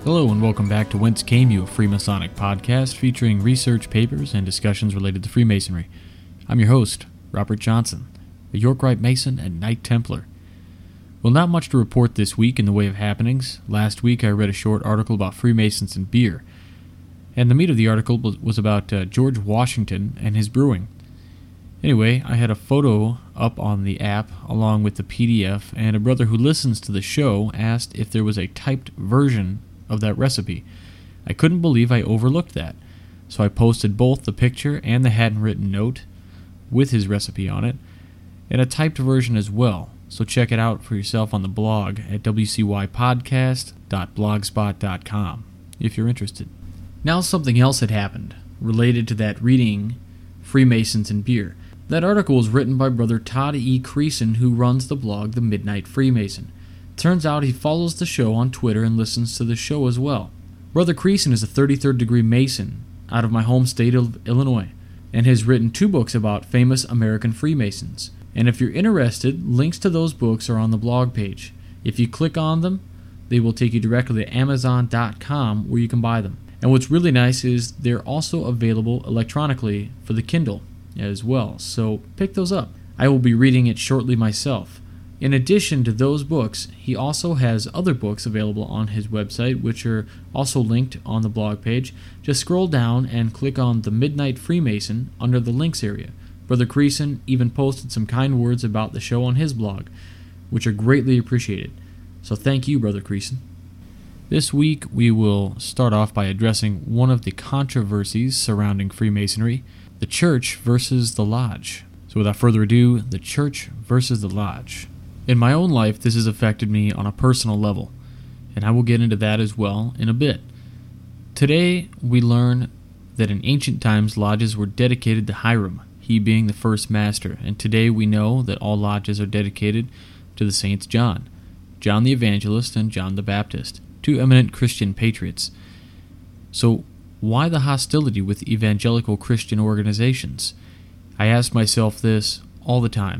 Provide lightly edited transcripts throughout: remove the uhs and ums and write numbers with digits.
Hello and welcome back to Whence Came You, a Freemasonic podcast featuring research papers and discussions related to Freemasonry. I'm your host, Robert Johnson, a York Rite Mason and Knight Templar. Well, not much to report this week in the way of happenings. Last week I read a short article about Freemasons and beer, and the meat of the article was about George Washington and his brewing. Anyway, I had a photo up on the app along with the PDF, and a brother who listens to the show asked if there was a typed version of that recipe. I couldn't believe I overlooked that, so I posted both the picture and the handwritten note with his recipe on it, and a typed version as well, so check it out for yourself on the blog at wcypodcast.blogspot.com if you're interested. Now something else had happened, related to that reading Freemasons and Beer. That article was written by Brother Todd E. Creason, who runs the blog The Midnight Freemason. Turns out he follows the show on Twitter and listens to the show as well. Brother Creason is a 33rd degree Mason out of my home state of Illinois, and has written 2 books about famous American Freemasons. And if you're interested, links to those books are on the blog page. If you click on them, they will take you directly to Amazon.com where you can buy them. And what's really nice is they're also available electronically for the Kindle as well, so pick those up. I will be reading it shortly myself. In addition to those books, he also has other books available on his website, which are also linked on the blog page. Just scroll down and click on The Midnight Freemason under the links area. Brother Creason even posted some kind words about the show on his blog, which are greatly appreciated. So thank you, Brother Creason. This week we will start off by addressing one of the controversies surrounding Freemasonry, the Church versus the Lodge. So without further ado, the Church versus the Lodge. In my own life, this has affected me on a personal level, and I will get into that as well in a bit. Today, we learn that in ancient times, lodges were dedicated to Hiram, he being the first master, and today we know that all lodges are dedicated to the Saints John the Evangelist and John the Baptist, 2 eminent Christian patriots. So, why the hostility with evangelical Christian organizations? I ask myself this all the time.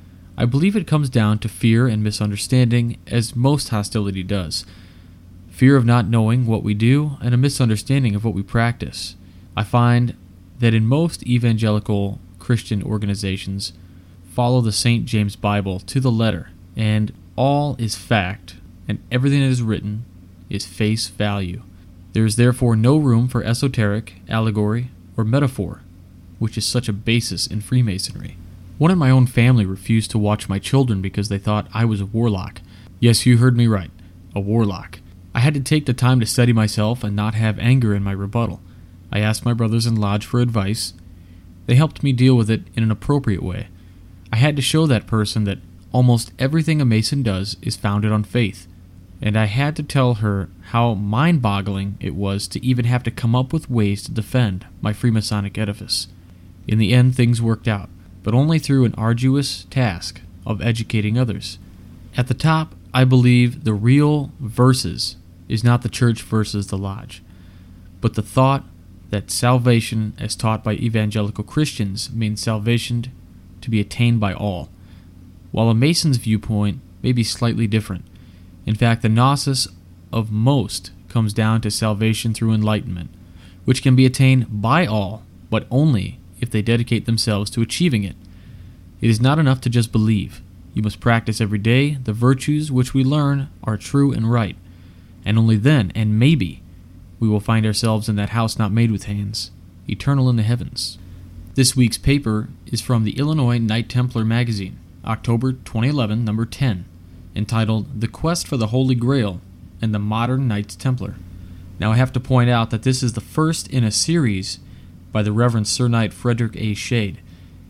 I believe it comes down to fear and misunderstanding, as most hostility does. Fear of not knowing what we do, and a misunderstanding of what we practice. I find that in most evangelical Christian organizations follow the St. James Bible to the letter, and all is fact, and everything that is written is face value. There is therefore no room for esoteric, allegory, or metaphor, which is such a basis in Freemasonry. One in my own family refused to watch my children because they thought I was a warlock. Yes, you heard me right, a warlock. I had to take the time to study myself and not have anger in my rebuttal. I asked my brothers in lodge for advice. They helped me deal with it in an appropriate way. I had to show that person that almost everything a Mason does is founded on faith, and I had to tell her how mind-boggling it was to even have to come up with ways to defend my Freemasonic edifice. In the end, things worked out, but only through an arduous task of educating others. At the top, I believe the real versus is not the Church versus the Lodge, but the thought that salvation as taught by evangelical Christians means salvation to be attained by all, while a Mason's viewpoint may be slightly different. In fact, the gnosis of most comes down to salvation through enlightenment, which can be attained by all, but only if they dedicate themselves to achieving it. It is not enough to just believe. You must practice every day the virtues which we learn are true and right, and only then, and maybe, we will find ourselves in that house not made with hands, eternal in the heavens. This week's paper is from the Illinois Knight Templar magazine, October 2011, number 10, entitled The Quest for the Holy Grail and the Modern Knights Templar. Now I have to point out that this is the first in a series by the Reverend Sir Knight Frederick A. Shade.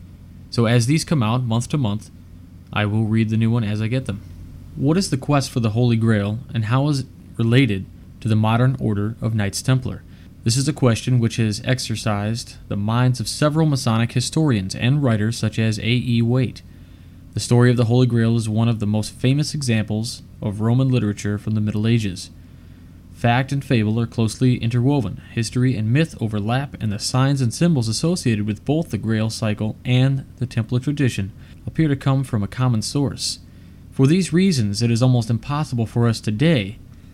So as these come out month to month, I will read the new one as I get them. What is the quest for the Holy Grail, and how is it related to the modern order of Knights Templar? This is a question which has exercised the minds of several Masonic historians and writers such as A. E. Waite. The story of the Holy Grail is one of the most famous examples of Roman literature from the Middle Ages. Fact and fable are closely interwoven, history and myth overlap, and the signs and symbols associated with both the Grail cycle and the Templar tradition appear to come from a common source. For these reasons, it is almost impossible for us today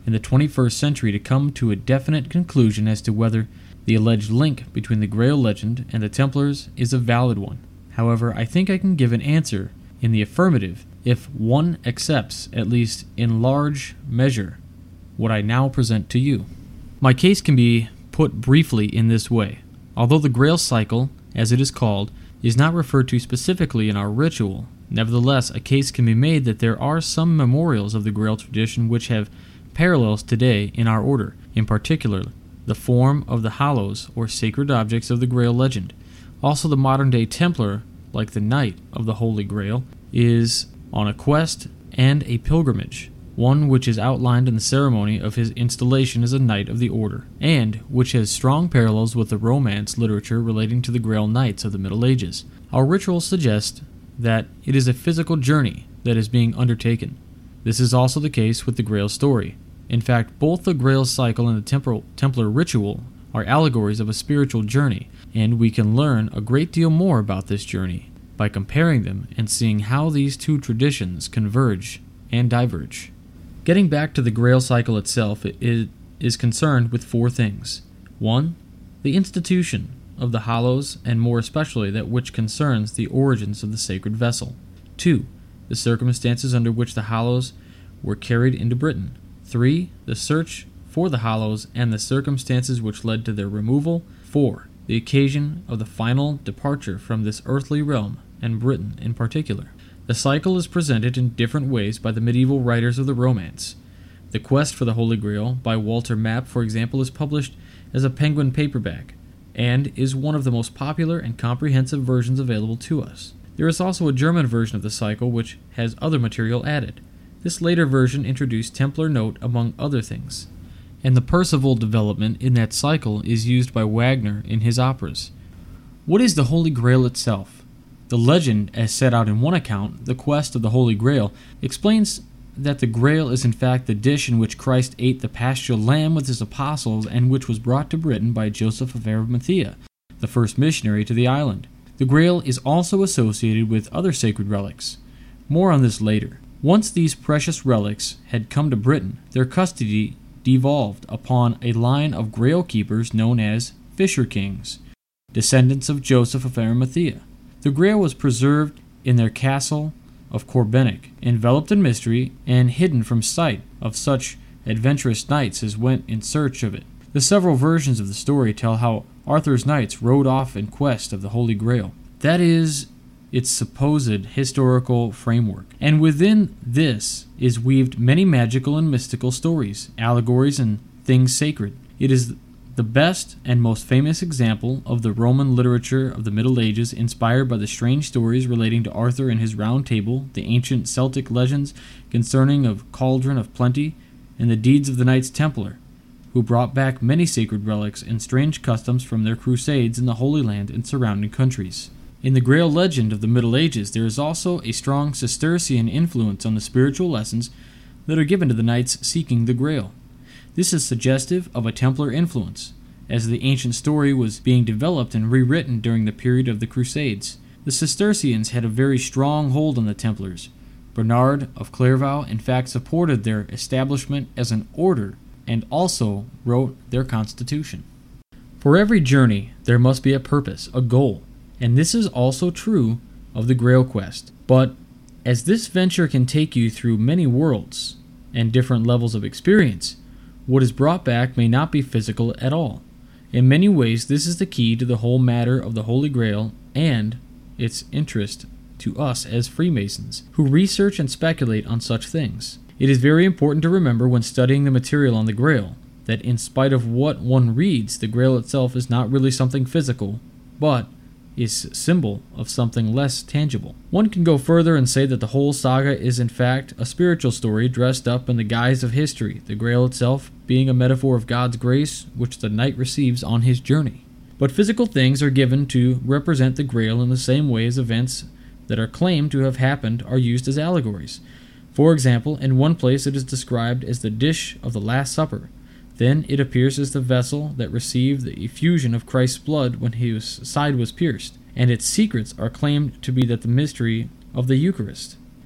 in the 21st century to come to a definite conclusion as to whether the alleged link between the Grail legend and the Templars is a valid one. However, I think I can give an answer in the affirmative if one accepts, at least in large measure, what I now present to you. My case can be put briefly in this way. Although the Grail cycle, as it is called, is not referred to specifically in our ritual, nevertheless a case can be made that there are some memorials of the Grail tradition which have parallels today in our order, in particular the form of the hallows or sacred objects of the Grail legend. Also, the modern-day Templar, like the Knight of the Holy Grail, is on a quest and a pilgrimage, one which is outlined in the ceremony of his installation as a Knight of the Order, and which has strong parallels with the Romance literature relating to the Grail Knights of the Middle Ages. Our rituals suggest that it is a physical journey that is being undertaken. This is also the case with the Grail story. In fact, both the Grail cycle and the Templar ritual are allegories of a spiritual journey, and we can learn a great deal more about this journey by comparing them and seeing how these two traditions converge and diverge. Getting back to the Grail cycle itself, it is concerned with four things. 1. The institution of the hallows, and more especially that which concerns the origins of the sacred vessel. 2. The circumstances under which the hallows were carried into Britain. 3. The search for the hallows and the circumstances which led to their removal. 4. The occasion of the final departure from this earthly realm, and Britain in particular. The cycle is presented in different ways by the medieval writers of the Romance. The Quest for the Holy Grail by Walter Map, for example, is published as a Penguin paperback, and is one of the most popular and comprehensive versions available to us. There is also a German version of the cycle which has other material added. This later version introduced Templar Note among other things, and the Percival development in that cycle is used by Wagner in his operas. What is the Holy Grail itself? The legend, as set out in one account, The Quest of the Holy Grail, explains that the Grail is in fact the dish in which Christ ate the paschal lamb with his apostles and which was brought to Britain by Joseph of Arimathea, the first missionary to the island. The Grail is also associated with other sacred relics. More on this later. Once these precious relics had come to Britain, their custody devolved upon a line of Grail keepers known as Fisher Kings, descendants of Joseph of Arimathea. The Grail was preserved in their castle of Corbenic, enveloped in mystery and hidden from sight of such adventurous knights as went in search of it. The several versions of the story tell how Arthur's knights rode off in quest of the Holy Grail. That is its supposed historical framework. And within this is weaved many magical and mystical stories, allegories, and things sacred. It is the best and most famous example of the Roman literature of the Middle Ages, inspired by the strange stories relating to Arthur and his Round Table, the ancient Celtic legends concerning of Cauldron of Plenty, and the deeds of the Knights Templar, who brought back many sacred relics and strange customs from their crusades in the Holy Land and surrounding countries. In the Grail legend of the Middle Ages, there is also a strong Cistercian influence on the spiritual lessons that are given to the knights seeking the Grail. This is suggestive of a Templar influence, as the ancient story was being developed and rewritten during the period of the Crusades. The Cistercians had a very strong hold on the Templars. Bernard of Clairvaux, in fact, supported their establishment as an order and also wrote their constitution. For every journey, there must be a purpose, a goal, and this is also true of the Grail quest. But as this venture can take you through many worlds and different levels of experience, what is brought back may not be physical at all. In many ways, this is the key to the whole matter of the Holy Grail and its interest to us as Freemasons, who research and speculate on such things. It is very important to remember when studying the material on the Grail that in spite of what one reads, the Grail itself is not really something physical, but is symbol of something less tangible. One can go further and say that the whole saga is in fact a spiritual story dressed up in the guise of history, the Grail itself being a metaphor of God's grace which the knight receives on his journey. But physical things are given to represent the Grail in the same way as events that are claimed to have happened are used as allegories. For example, in one place it is described as the dish of the Last Supper. Then it appears as the vessel that received the effusion of Christ's blood when his side was pierced, and its secrets are claimed to be that the mystery of the Eucharist.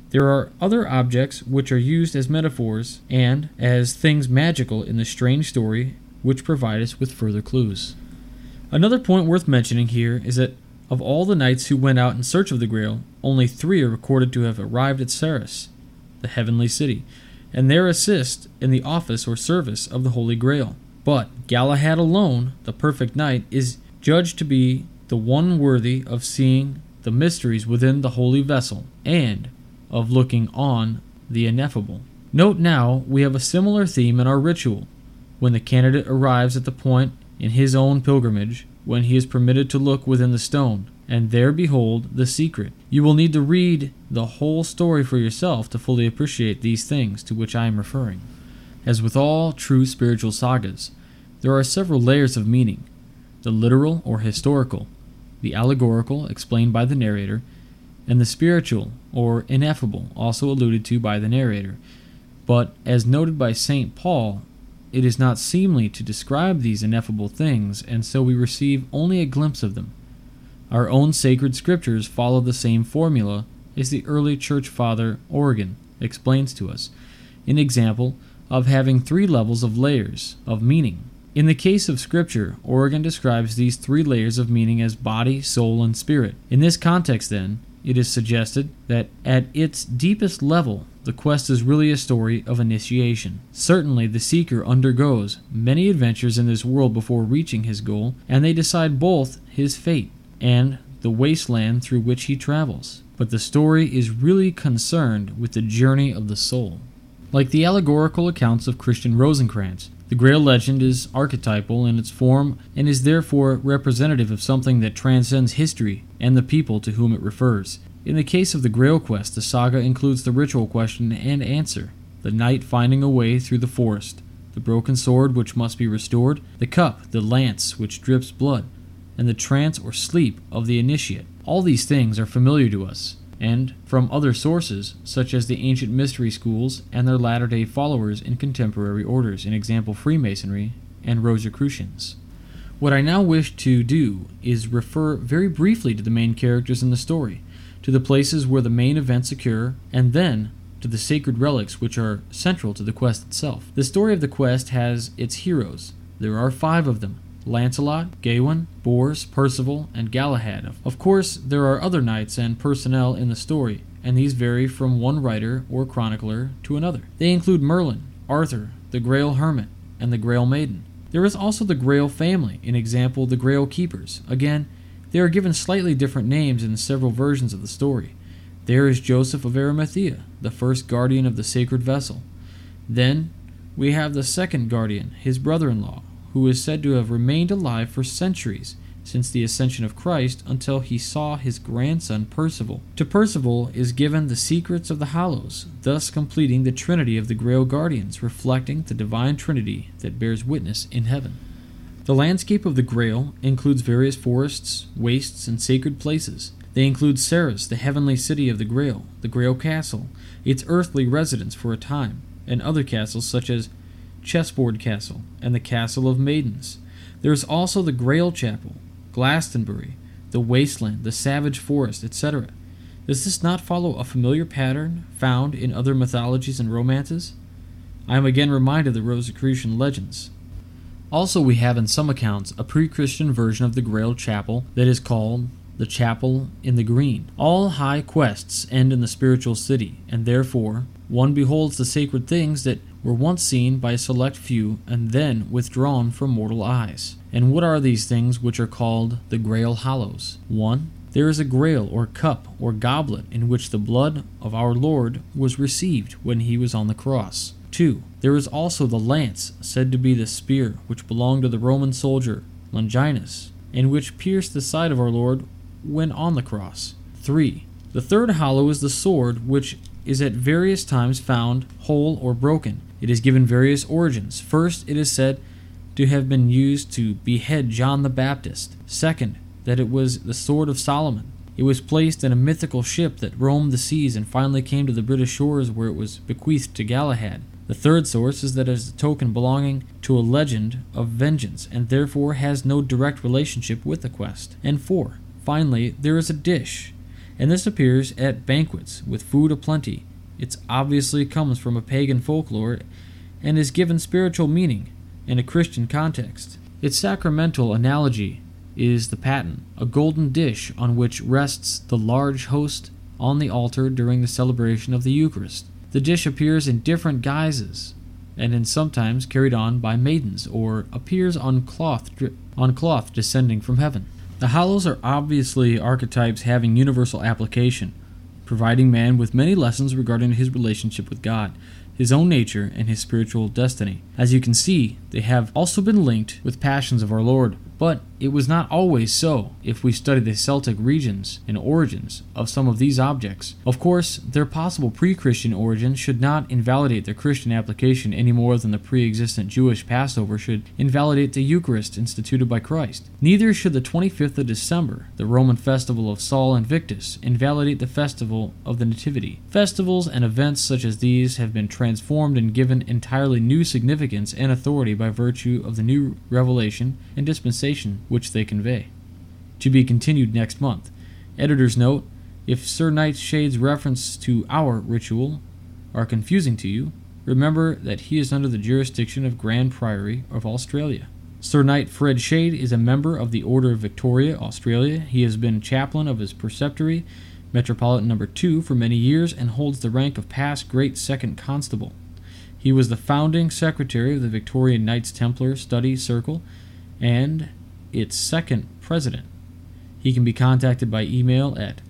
There are other objects which are used as metaphors and as things magical in the strange story, which provide us with further clues. Another point worth mentioning here is that of all the knights who went out in search of the Grail, only 3 are recorded to have arrived at Sarras, the heavenly city, and there assist in the office or service of the Holy Grail. But Galahad alone, the perfect knight, is judged to be the one worthy of seeing the mysteries within the holy vessel, and of looking on the ineffable. Note now, we have a similar theme in our ritual. When the candidate arrives at the point in his own pilgrimage, when he is permitted to look within the stone, and there behold the secret. You will need to read the whole story for yourself to fully appreciate these things to which I am referring. As with all true spiritual sagas, there are several layers of meaning: the literal or historical, the allegorical, explained by the narrator, and the spiritual or ineffable, also alluded to by the narrator. But, as noted by St. Paul, it is not seemly to describe these ineffable things, and so we receive only a glimpse of them. Our own sacred scriptures follow the same formula as the early church father Origen explains to us, an example of having 3 levels of layers of meaning. In the case of Scripture, Origen describes these 3 layers of meaning as body, soul, and spirit. In this context, then, it is suggested that at its deepest level, the quest is really a story of initiation. Certainly, the seeker undergoes many adventures in this world before reaching his goal, and they decide both his fate and the wasteland through which he travels. But the story is really concerned with the journey of the soul. Like the allegorical accounts of Christian Rosencrantz, the Grail legend is archetypal in its form and is therefore representative of something that transcends history and the people to whom it refers. In the case of the Grail quest, the saga includes the ritual question and answer, the knight finding a way through the forest, the broken sword which must be restored, the cup, the lance which drips blood, and the trance or sleep of the initiate. All these things are familiar to us, and from other sources, such as the ancient mystery schools and their latter-day followers in contemporary orders, in example Freemasonry and Rosicrucians. What I now wish to do is refer very briefly to the main characters in the story, to the places where the main events occur, and then to the sacred relics which are central to the quest itself. The story of the quest has its heroes. There are 5 of them: Lancelot, Gawain, Bors, Percival, and Galahad. Of course, there are other knights and personnel in the story, and these vary from one writer or chronicler to another. They include Merlin, Arthur, the Grail Hermit, and the Grail Maiden. There is also the Grail family, in example the Grail Keepers. Again, they are given slightly different names in several versions of the story. There is Joseph of Arimathea, the first guardian of the sacred vessel. Then we have the second guardian, his brother-in-law, who is said to have remained alive for centuries, since the ascension of Christ, until he saw his grandson Percival. To Percival is given the secrets of the Hallows, thus completing the trinity of the Grail Guardians, reflecting the divine trinity that bears witness in heaven. The landscape of the Grail includes various forests, wastes, and sacred places. They include Sarras, the heavenly city of the Grail, the Grail Castle, its earthly residence for a time, and other castles such as Chessboard Castle and the Castle of Maidens. There is also the Grail Chapel, Glastonbury, the Wasteland, the Savage Forest, etc. Does this not follow a familiar pattern found in other mythologies and romances? I am again reminded of the Rosicrucian legends. Also, we have in some accounts a pre-Christian version of the Grail Chapel that is called the Chapel in the Green. All high quests end in the spiritual city, and therefore one beholds the sacred things that were once seen by a select few and then withdrawn from mortal eyes. And what are these things which are called the Grail Hallows? 1. There is a grail or cup or goblet in which the blood of our Lord was received when he was on the cross. 2. There is also the lance, said to be the spear which belonged to the Roman soldier Longinus, and which pierced the side of our Lord when on the cross. 3. The third hallow is the sword, which is at various times found whole or broken. It is given various origins. First, it is said to have been used to behead John the Baptist. Second, that it was the sword of Solomon. It was placed in a mythical ship that roamed the seas and finally came to the British shores, where it was bequeathed to Galahad. The third source is that it is a token belonging to a legend of vengeance, and therefore has no direct relationship with the quest. And 4. Finally, there is a dish, and this appears at banquets with food aplenty. It obviously comes from a pagan folklore and is given spiritual meaning in a Christian context. Its sacramental analogy is the paten, a golden dish on which rests the large host on the altar during the celebration of the Eucharist. The dish appears in different guises, and is sometimes carried on by maidens, or appears on cloth descending from heaven. The hollows are obviously archetypes having universal application, providing man with many lessons regarding his relationship with God, his own nature, and his spiritual destiny. As you can see, they have also been linked with passions of our Lord, but it was not always so if we study the Celtic regions and origins of some of these objects. Of course, their possible pre-Christian origins should not invalidate their Christian application any more than the pre-existent Jewish Passover should invalidate the Eucharist instituted by Christ. Neither should the 25th of December, the Roman festival of Sol Invictus, invalidate the festival of the Nativity. Festivals and events such as these have been transformed and given entirely new significance and authority by virtue of the new revelation and dispensation which they convey. To be continued next month. Editor's note: if Sir Nightshade's reference to our ritual are confusing to you, remember that he is under the jurisdiction of Grand Priory of Australia. Sir Knight Fred Shade is a member of the Order of Victoria, Australia. He has been chaplain of his preceptory, Metropolitan No. 2, for many years and holds the rank of Past Great Second Constable. He was the founding secretary of the Victorian Knights Templar Study Circle and its second president. He can be contacted by email at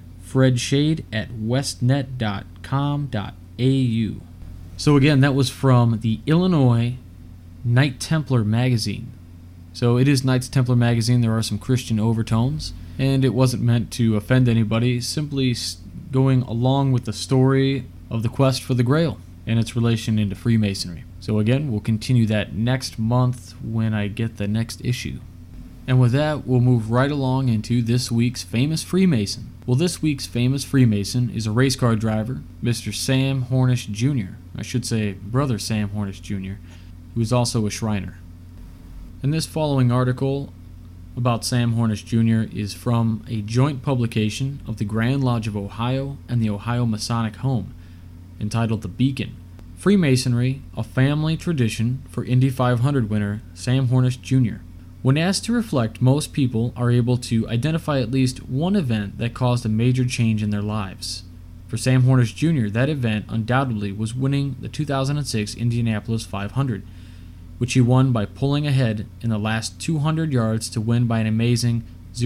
fredshade@westnet.com.au. So again, that was from the Illinois Knight Templar magazine. So it is Knights Templar magazine. There are some Christian overtones, and it wasn't meant to offend anybody, simply going along with the story of the quest for the Grail and its relation into Freemasonry. So again, we'll continue that next month when I get the next issue. And with that, we'll move right along into this week's famous Freemason. Well, this week's famous Freemason is a race car driver, Mr. Sam Hornish Jr. I should say Brother Sam Hornish Jr., who is also a Shriner. And this following article about Sam Hornish Jr. is from a joint publication of the Grand Lodge of Ohio and the Ohio Masonic Home, entitled The Beacon. Freemasonry, a family tradition for Indy 500 winner Sam Hornish Jr. When asked to reflect, most people are able to identify at least one event that caused a major change in their lives. For Sam Hornish Jr., that event undoubtedly was winning the 2006 Indianapolis 500, which he won by pulling ahead in the last 200 yards to win by an amazing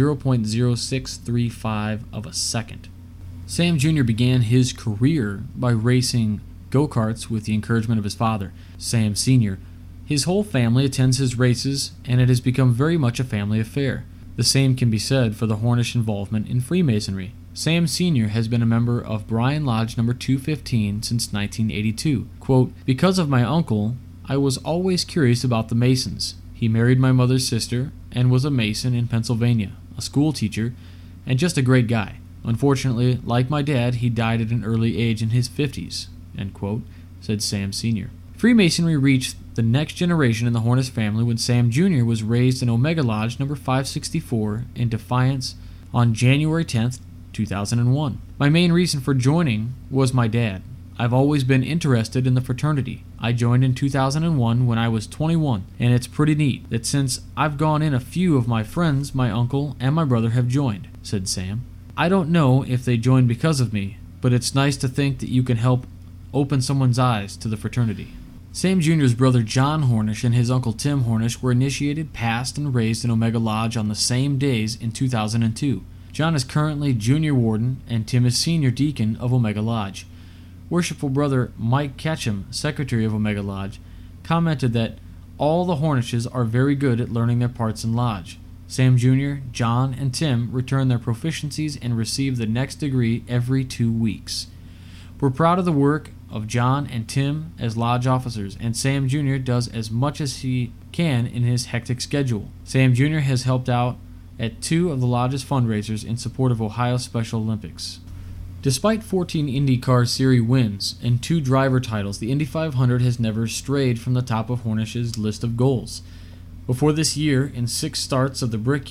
0.0635 of a second. Sam Jr. began his career by racing go-karts with the encouragement of his father, Sam Sr. His whole family attends his races, and it has become very much a family affair. The same can be said for the Hornish involvement in Freemasonry. Sam Sr. has been a member of Bryan Lodge No. 215 since 1982. Quote, "Because of my uncle, I was always curious about the Masons. He married my mother's sister and was a Mason in Pennsylvania, a school teacher, and just a great guy. Unfortunately, like my dad, he died at an early age in his 50s, end quote, said Sam Sr. Freemasonry reached the next generation in the Hornish family when Sam Jr. was raised in Omega Lodge No. 564 in Defiance on January 10th, 2001. My main reason for joining was my dad. I've always been interested in the fraternity. I joined in 2001 when I was 21, and it's pretty neat that since I've gone in, a few of my friends, my uncle, and my brother have joined," said Sam. "I don't know if they joined because of me, but it's nice to think that you can help open someone's eyes to the fraternity." Sam Jr.'s brother John Hornish and his uncle Tim Hornish were initiated, passed, and raised in Omega Lodge on the same days in 2002. John is currently Junior Warden, and Tim is Senior Deacon of Omega Lodge. Worshipful Brother Mike Ketchum, Secretary of Omega Lodge, commented that all the Hornishes are very good at learning their parts in Lodge. Sam Jr., John, and Tim return their proficiencies and receive the next degree every 2 weeks. We're proud of the work of John and Tim as Lodge officers, and Sam Jr. does as much as he can in his hectic schedule. Sam Jr. has helped out at 2 of the Lodge's fundraisers in support of Ohio Special Olympics. Despite 14 IndyCar Series wins and 2 driver titles, the Indy 500 has never strayed from the top of Hornish's list of goals. Before this year, in 6 starts of the Brickyard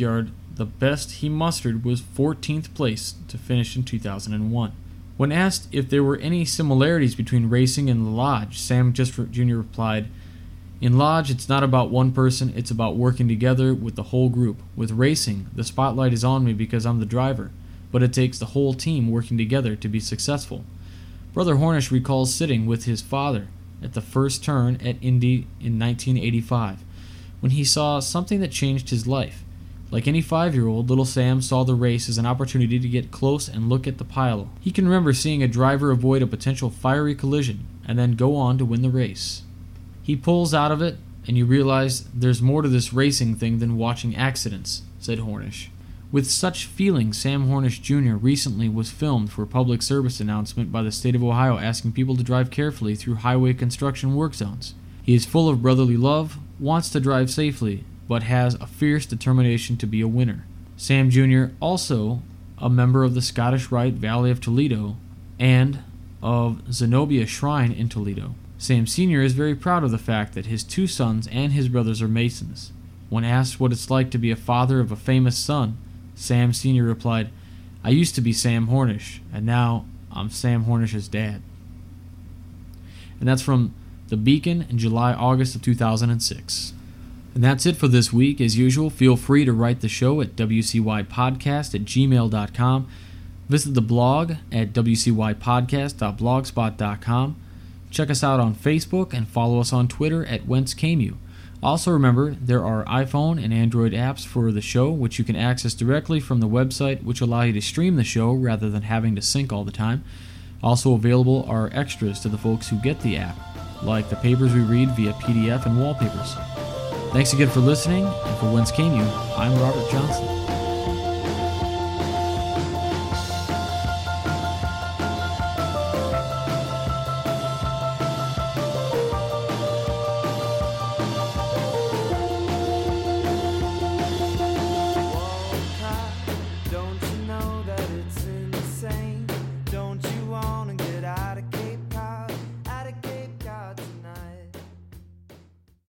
the best he mustered was 14th place to finish in 2001. When asked if there were any similarities between racing and the Lodge, Sam Jr. replied, "In Lodge, it's not about one person, it's about working together with the whole group. With racing, the spotlight is on me because I'm the driver, but it takes the whole team working together to be successful." Brother Hornish recalls sitting with his father at the first turn at Indy in 1985, when he saw something that changed his life. Like any 5-year-old, little Sam saw the race as an opportunity to get close and look at the pile. He can remember seeing a driver avoid a potential fiery collision and then go on to win the race. "He pulls out of it, and you realize there's more to this racing thing than watching accidents," said Hornish. With such feelings, Sam Hornish Jr. recently was filmed for a public service announcement by the state of Ohio asking people to drive carefully through highway construction work zones. He is full of brotherly love, wants to drive safely, but has a fierce determination to be a winner. Sam Jr., also a member of the Scottish Rite Valley of Toledo and of Zenobia Shrine in Toledo. Sam Sr. is very proud of the fact that his 2 sons and his brothers are Masons. When asked what it's like to be a father of a famous son, Sam Sr. replied, "I used to be Sam Hornish, and now I'm Sam Hornish's dad." And that's from The Beacon in July-August of 2006. And that's it for this week. As usual, feel free to write the show at wcypodcast@gmail.com. Visit the blog at wcypodcast.blogspot.com. Check us out on Facebook and follow us on Twitter at Whence Came You. Also remember, there are iPhone and Android apps for the show, which you can access directly from the website, which allow you to stream the show rather than having to sync all the time. Also available are extras to the folks who get the app, like the papers we read via PDF and wallpapers. Thanks again for listening, and for Whence Came You, I'm Robert Johnson.